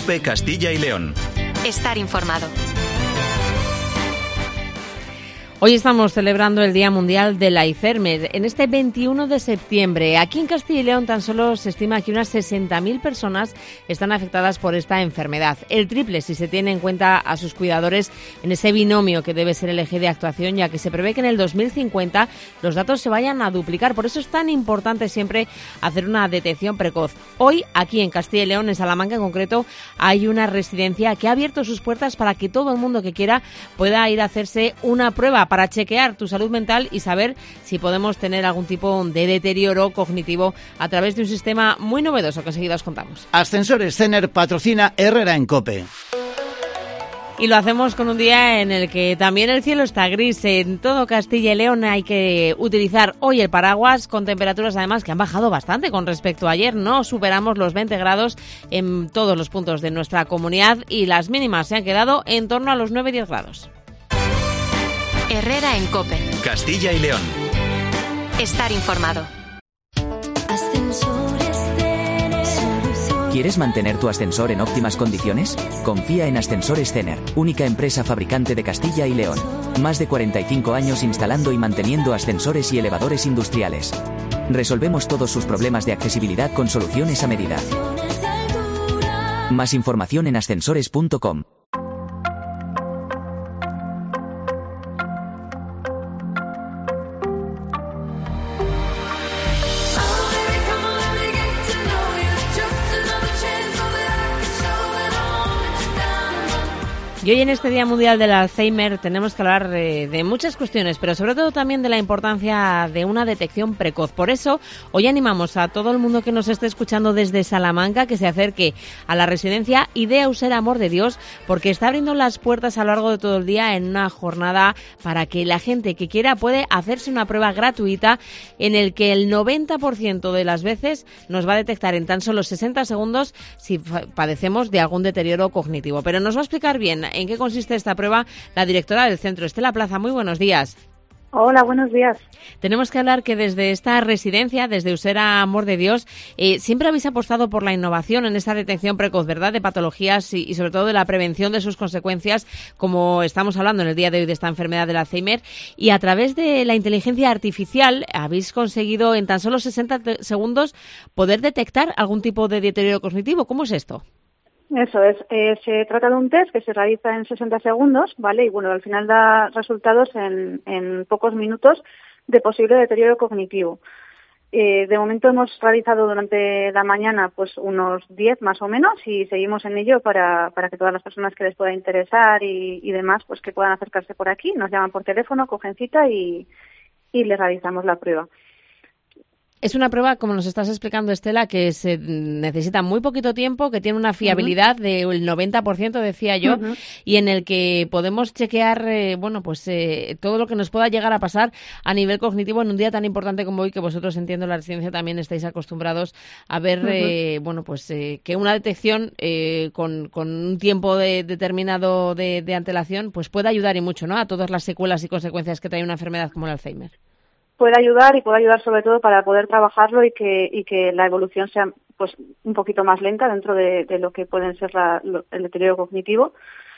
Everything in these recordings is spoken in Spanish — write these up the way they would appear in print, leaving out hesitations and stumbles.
COPE Castilla y León. Estar informado. Hoy estamos celebrando el Día Mundial del Alzheimer. En este 21 de septiembre, aquí en Castilla y León tan solo se estima que unas 60.000 personas están afectadas por esta enfermedad. El triple si se tiene en cuenta a sus cuidadores en ese binomio que debe ser el eje de actuación, ya que se prevé que en el 2050 los datos se vayan a duplicar. Por eso es tan importante siempre hacer una detección precoz. Hoy, aquí en Castilla y León, en Salamanca en concreto, hay una residencia que ha abierto sus puertas para que todo el mundo que quiera pueda ir a hacerse una prueba para chequear tu salud mental y saber si podemos tener algún tipo de deterioro cognitivo a través de un sistema muy novedoso que enseguida os contamos. Ascensores Zener patrocina Herrera en COPE. Y lo hacemos con un día en el que también el cielo está gris. En todo Castilla y León hay que utilizar hoy el paraguas, con temperaturas además que han bajado bastante con respecto a ayer. No superamos los 20 grados en todos los puntos de nuestra comunidad y las mínimas se han quedado en torno a los 9-10 grados. Herrera en COPE. Castilla y León. Estar informado. ¿Quieres mantener tu ascensor en óptimas condiciones? Confía en Ascensores Zener, única empresa fabricante de Castilla y León. Más de 45 años instalando y manteniendo ascensores y elevadores industriales. Resolvemos todos sus problemas de accesibilidad con soluciones a medida. Más información en ascensores.com. Y hoy en este Día Mundial del Alzheimer tenemos que hablar de muchas cuestiones, pero sobre todo también de la importancia de una detección precoz. Por eso, hoy animamos a todo el mundo que nos esté escuchando desde Salamanca que se acerque a la residencia Idea User Amor de Dios, porque está abriendo las puertas a lo largo de todo el día en una jornada para que la gente que quiera puede hacerse una prueba gratuita en el que el 90% de las veces nos va a detectar en tan solo 60 segundos si padecemos de algún deterioro cognitivo. Pero nos va a explicar bien en qué consiste esta prueba la directora del centro, Estela Plaza. Muy buenos días. Hola, buenos días. Tenemos que hablar que desde esta residencia, desde Usera Amor de Dios, siempre habéis apostado por la innovación en esta detección precoz, ¿verdad?, de patologías y sobre todo de la prevención de sus consecuencias, como estamos hablando en el día de hoy de esta enfermedad del Alzheimer. Y a través de la inteligencia artificial habéis conseguido en tan solo 60 segundos poder detectar algún tipo de deterioro cognitivo. ¿Cómo es esto? Eso es, se trata de un test que se realiza en 60 segundos, ¿vale? Y bueno, al final da resultados en pocos minutos de posible deterioro cognitivo. De momento hemos realizado durante la mañana pues unos 10 más o menos y seguimos en ello para que todas las personas que les pueda interesar y demás pues que puedan acercarse por aquí, nos llaman por teléfono, cogen cita y les realizamos la prueba. Es una prueba, como nos estás explicando, Estela, que se necesita muy poquito tiempo, que tiene una fiabilidad del 90%, decía yo, y en el que podemos chequear todo lo que nos pueda llegar a pasar a nivel cognitivo en un día tan importante como hoy, que vosotros, entiendo, en la residencia también estáis acostumbrados a ver que una detección con un tiempo determinado de antelación pues puede ayudar y mucho, ¿no?, a todas las secuelas y consecuencias que trae una enfermedad como el Alzheimer. Puede ayudar sobre todo para poder trabajarlo y que la evolución sea pues un poquito más lenta dentro de lo que pueden ser el deterioro cognitivo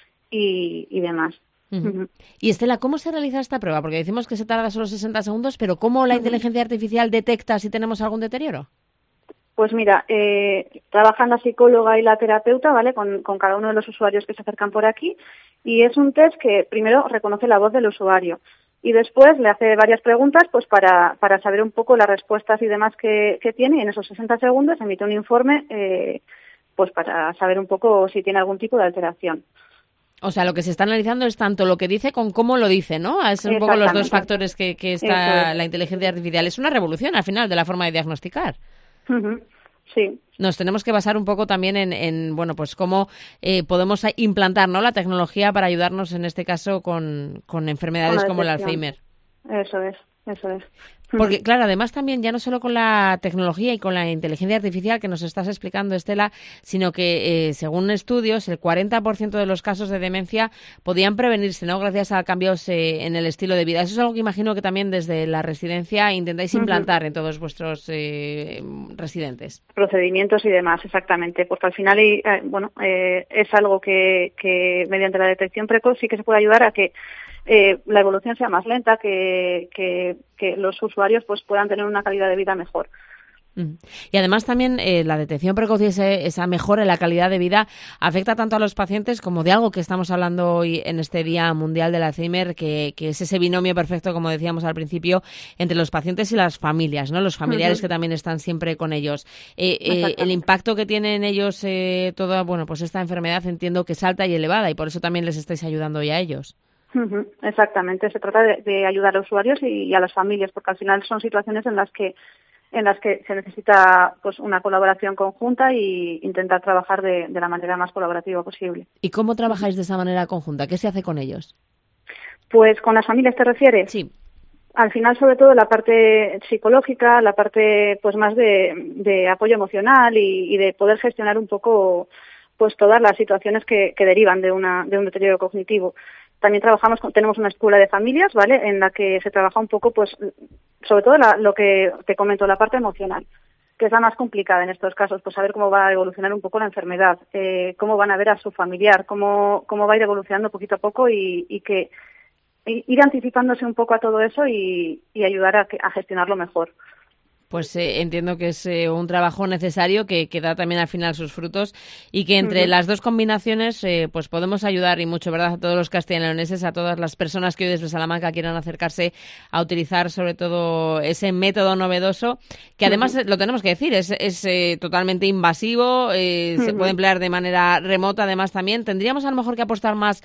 y demás. Y Estela, ¿cómo se realiza esta prueba? Porque decimos que se tarda solo 60 segundos, pero ¿cómo la inteligencia artificial detecta si tenemos algún deterioro? Pues mira, trabajan la psicóloga y la terapeuta, ¿vale?, con cada uno de los usuarios que se acercan por aquí, y es un test que primero reconoce la voz del usuario y después le hace varias preguntas pues para saber un poco las respuestas y demás que tiene, y en esos 60 segundos emite un informe pues para saber un poco si tiene algún tipo de alteración. O sea, lo que se está analizando es tanto lo que dice con cómo lo dice, ¿no? Es un poco los dos factores que está la inteligencia artificial. Es una revolución al final de la forma de diagnosticar. Sí. Nos tenemos que basar un poco también en cómo podemos implantar, ¿no?, la tecnología para ayudarnos en este caso con enfermedades como el Alzheimer. Eso es. Porque, claro, además también ya no solo con la tecnología y con la inteligencia artificial que nos estás explicando, Estela, sino que, según estudios, el 40% de los casos de demencia podían prevenirse, ¿no?, gracias a cambios en el estilo de vida. Eso es algo que imagino que también desde la residencia intentáis implantar en todos vuestros residentes. Procedimientos y demás, exactamente. Porque al final, es algo que mediante la detección precoz sí que se puede ayudar a que la evolución sea más lenta, que los usuarios pues puedan tener una calidad de vida mejor. Y además también la detección precoz y esa mejora en la calidad de vida afecta tanto a los pacientes como de algo que estamos hablando hoy en este Día Mundial del Alzheimer, que es ese binomio perfecto, como decíamos al principio, entre los pacientes y las familias, ¿no? Los familiares que también están siempre con ellos. El impacto que tiene en ellos toda, pues esta enfermedad, entiendo que es alta y elevada, y por eso también les estáis ayudando hoy a ellos. Exactamente, se trata de ayudar a los usuarios y a las familias, porque al final son situaciones en las que se necesita pues una colaboración conjunta y intentar trabajar de la manera más colaborativa posible. ¿Y cómo trabajáis de esa manera conjunta? ¿Qué se hace con ellos? Pues con las familias, ¿te refieres? Sí. Al final, sobre todo, la parte psicológica, la parte pues más de apoyo emocional y de poder gestionar un poco pues todas las situaciones que derivan de un deterioro cognitivo. También tenemos una escuela de familias, ¿vale?, en la que se trabaja un poco, pues, sobre todo lo que te comento, la parte emocional, que es la más complicada en estos casos, pues saber cómo va a evolucionar un poco la enfermedad, cómo van a ver a su familiar, cómo va a ir evolucionando poquito a poco y que ir anticipándose un poco a todo eso y ayudar a gestionarlo mejor. Pues entiendo que es un trabajo necesario que da también al final sus frutos y que entre las dos combinaciones pues podemos ayudar y mucho, ¿verdad?, a todos los castellanoleoneses, a todas las personas que hoy desde Salamanca quieran acercarse a utilizar sobre todo ese método novedoso que además lo tenemos que decir, es totalmente invasivo, se puede emplear de manera remota además también. Tendríamos a lo mejor que apostar más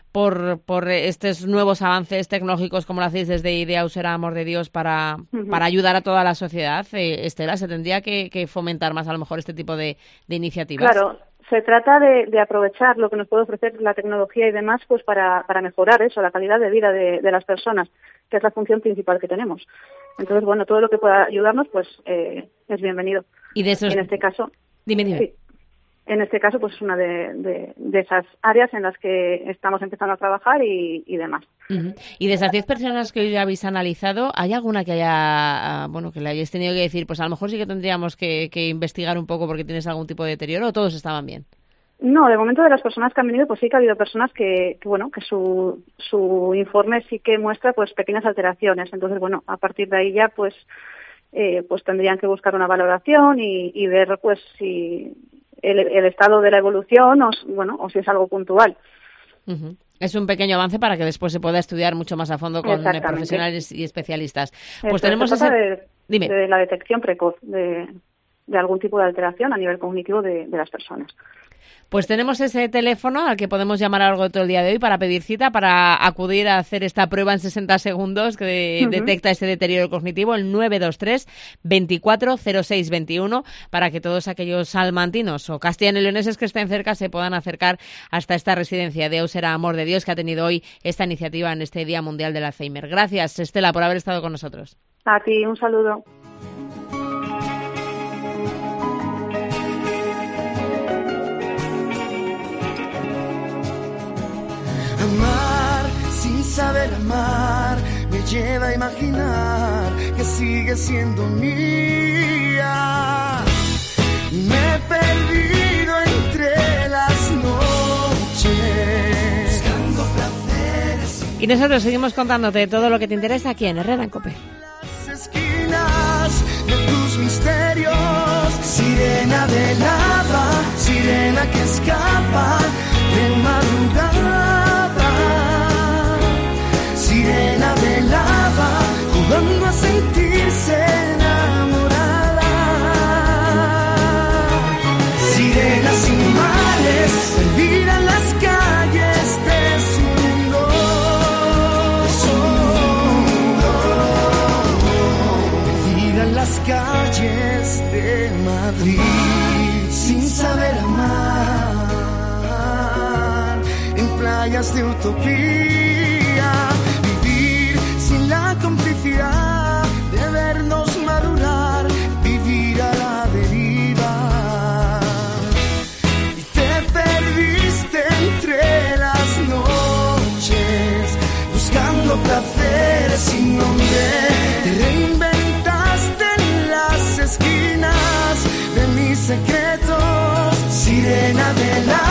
por estos nuevos avances tecnológicos como lo hacéis desde Idea Será Amor de Dios para ayudar a toda la sociedad. Estela, ¿se tendría que fomentar más a lo mejor este tipo de iniciativas? Claro, se trata de aprovechar lo que nos puede ofrecer la tecnología y demás pues para mejorar eso, la calidad de vida de las personas, que es la función principal que tenemos. Entonces, bueno, todo lo que pueda ayudarnos pues es bienvenido. Y de esos... En este caso... Dime. Sí. En este caso, pues es una de esas áreas en las que estamos empezando a trabajar y demás. Y de esas 10 personas que hoy habéis analizado, ¿hay alguna que que le hayáis tenido que decir, pues a lo mejor sí que tendríamos que investigar un poco porque tienes algún tipo de deterioro, o todos estaban bien? No, de momento de las personas que han venido, pues sí que ha habido personas que su informe sí que muestra pues pequeñas alteraciones. Entonces, bueno, a partir de ahí ya pues tendrían que buscar una valoración y ver pues si el estado de la evolución o si es algo puntual. Es un pequeño avance para que después se pueda estudiar mucho más a fondo con profesionales y especialistas. Pues tenemos de la detección precoz de algún tipo de alteración a nivel cognitivo de las personas. Pues tenemos ese teléfono al que podemos llamar a lo largo de todo el día de hoy para pedir cita, para acudir a hacer esta prueba en 60 segundos que detecta ese deterioro cognitivo, el 923 24 06 21, para que todos aquellos salmantinos o castellanoleoneses que estén cerca se puedan acercar hasta esta residencia de Idea Será Amor de Dios, que ha tenido hoy esta iniciativa en este Día Mundial del Alzheimer. Gracias, Estela, por haber estado con nosotros. A ti, un saludo. Amar sin saber amar me lleva a imaginar que sigue siendo mía. Me he perdido entre las noches buscando placeres. Y nosotros seguimos contándote todo lo que te interesa aquí en Herrera en COPE. Las esquinas de tus misterios, sirena de lava, sirena que escapa de madrugada. Sirena de lava, jugando a sentirse enamorada. Sirena sin mares, perdida en las calles de su mundo. Perdida en las calles de Madrid, sin saber amar, en playas de utopía. Sin la complicidad de secretos, sirena de la